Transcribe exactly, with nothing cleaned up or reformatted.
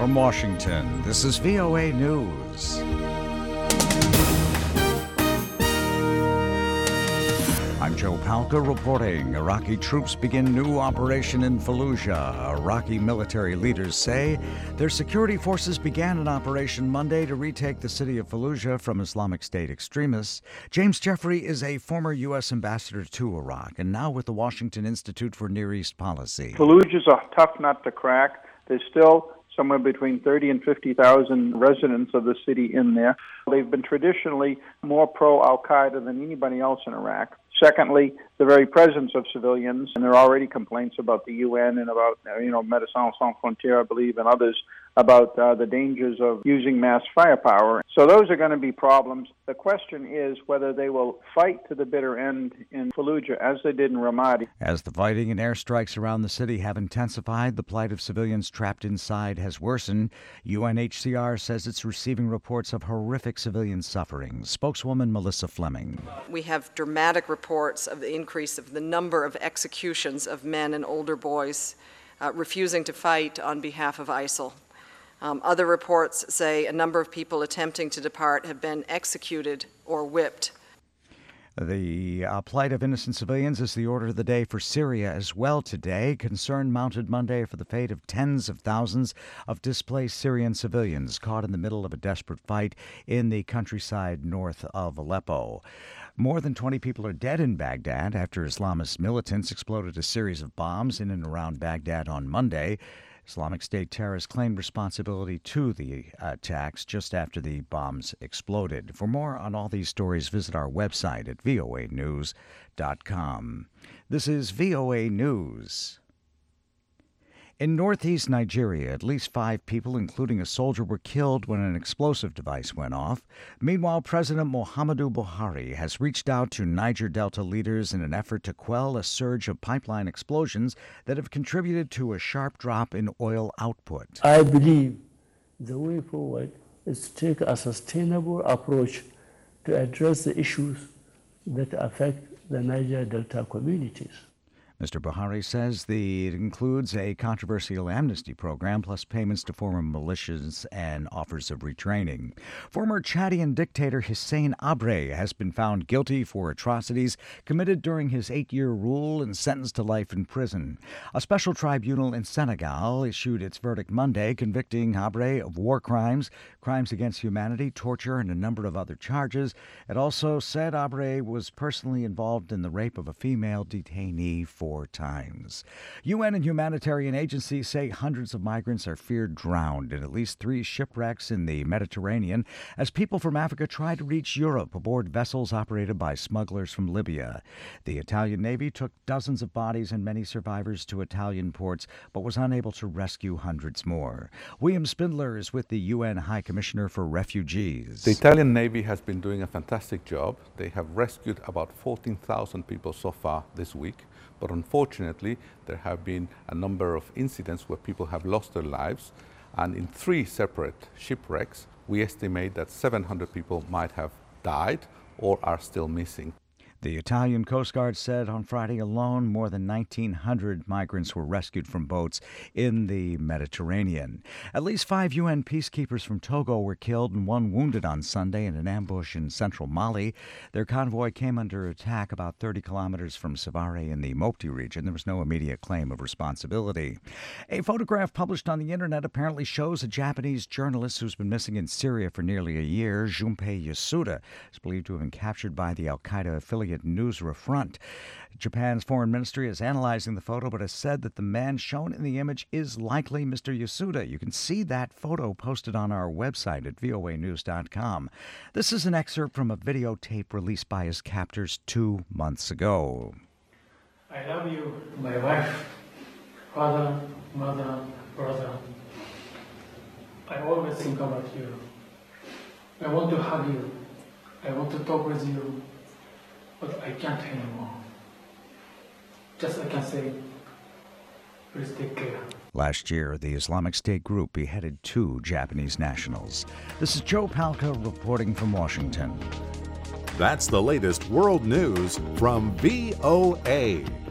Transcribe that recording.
From Washington, this is V O A News. I'm Joe Palca reporting. Iraqi troops begin new operation in Fallujah. Iraqi military leaders say their security forces began an operation Monday to retake the city of Fallujah from Islamic State extremists. James Jeffrey is a former U S ambassador to Iraq and now with the Washington Institute for Near East Policy. Fallujah's a tough nut to crack. There's still somewhere between thirty and fifty thousand residents of the city in there. They've been traditionally more pro-Al-Qaeda than anybody else in Iraq. Secondly, the very presence of civilians, and there are already complaints about the U N and about, you know, Médecins Sans Frontières, I believe, and others about uh, the dangers of using mass firepower. So those are going to be problems. The question is whether they will fight to the bitter end in Fallujah as they did in Ramadi. As the fighting and airstrikes around the city have intensified, the plight of civilians trapped inside has worsened. U N H C R says it's receiving reports of horrific civilian suffering. Spokeswoman Melissa Fleming. We have dramatic reports of the increase of the number of executions of men and older boys uh, refusing to fight on behalf of ISIL. Um, other reports say a number of people attempting to depart have been executed or whipped. The uh, plight of innocent civilians is the order of the day for Syria as well today. Concern mounted Monday for the fate of tens of thousands of displaced Syrian civilians caught in the middle of a desperate fight in the countryside north of Aleppo. More than twenty people are dead in Baghdad after Islamist militants exploded a series of bombs in and around Baghdad on Monday. Islamic State terrorists claimed responsibility to the attacks just after the bombs exploded. For more on all these stories, visit our website at V O A news dot com. This is V O A News. In northeast Nigeria, at least five people, including a soldier, were killed when an explosive device went off. Meanwhile, President Muhammadu Buhari has reached out to Niger Delta leaders in an effort to quell a surge of pipeline explosions that have contributed to a sharp drop in oil output. I believe the way forward is to take a sustainable approach to address the issues that affect the Niger Delta communities. Mister Buhari says the, it includes a controversial amnesty program plus payments to former militias and offers of retraining. Former Chadian dictator Hissène Habré has been found guilty for atrocities committed during his eight-year rule and sentenced to life in prison. A special tribunal in Senegal issued its verdict Monday, convicting Habré of war crimes, crimes against humanity, torture, and a number of other charges. It also said Habré was personally involved in the rape of a female detainee for Four times. U N and humanitarian agencies say hundreds of migrants are feared drowned in at least three shipwrecks in the Mediterranean as people from Africa try to reach Europe aboard vessels operated by smugglers from Libya. The Italian Navy took dozens of bodies and many survivors to Italian ports, but was unable to rescue hundreds more. William Spindler is with the U N High Commissioner for Refugees. The Italian Navy has been doing a fantastic job. They have rescued about fourteen thousand people so far this week. But unfortunately, there have been a number of incidents where people have lost their lives. And in three separate shipwrecks, we estimate that seven hundred people might have died or are still missing. The Italian Coast Guard said on Friday alone more than nineteen hundred migrants were rescued from boats in the Mediterranean. At least five U N peacekeepers from Togo were killed and one wounded on Sunday in an ambush in central Mali. Their convoy came under attack about thirty kilometers from Savare in the Mopti region. There was no immediate claim of responsibility. A photograph published on the internet apparently shows a Japanese journalist who's been missing in Syria for nearly a year. Junpei Yasuda is believed to have been captured by the Al-Qaeda affiliate Nusra Front. Japan's foreign ministry is analyzing the photo, but has said that the man shown in the image is likely Mister Yasuda. You can see that photo posted on our website at V O A news dot com. This is an excerpt from a videotape released by his captors two months ago. I love you, my wife, father, mother, brother. I always think about you. I want to hug you. I want to talk with you. But I can't anymore. Just I can say, please take care. Last year, the Islamic State group beheaded two Japanese nationals. This is Joe Palca reporting from Washington. That's the latest world news from V O A.